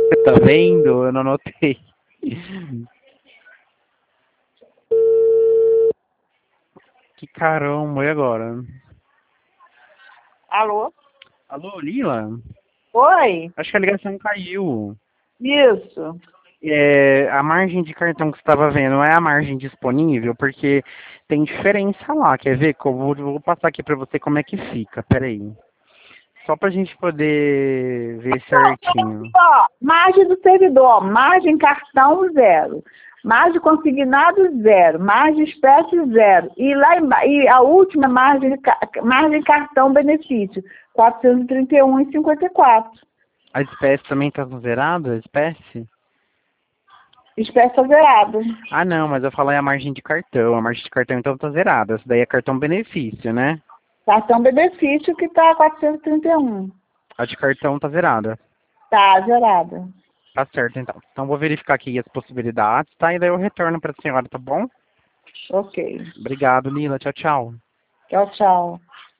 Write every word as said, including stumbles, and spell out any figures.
Você tá vendo? Eu não notei. Que caramba, e agora? Alô? Alô, Lila? Oi? Acho que a ligação caiu. Isso. É, a margem de cartão que você estava vendo não é a margem disponível, porque tem diferença lá. Quer ver? Que eu vou, vou passar aqui para você como é que fica. Pera aí. Só pra gente poder ver certinho. Ó, margem do servidor, margem cartão zero. Margem consignado zero. Margem espécie zero. E, lá emba- e a última margem, de ca- margem cartão benefício, quatrocentos e trinta e um vírgula cinquenta e quatro. A espécie também tá zerada? A espécie? Espécie zerada. Ah, não, mas eu falei a margem de cartão. A margem de cartão então tá zerada. Essa daí é cartão benefício, né? Cartão benefício que está quatrocentos e trinta e um. A de cartão tá zerada. Tá zerada. Tá certo, então. Então vou verificar aqui as possibilidades, tá? E daí eu retorno pra senhora, tá bom? Ok. Obrigado, Lila. Tchau, tchau. Tchau, tchau.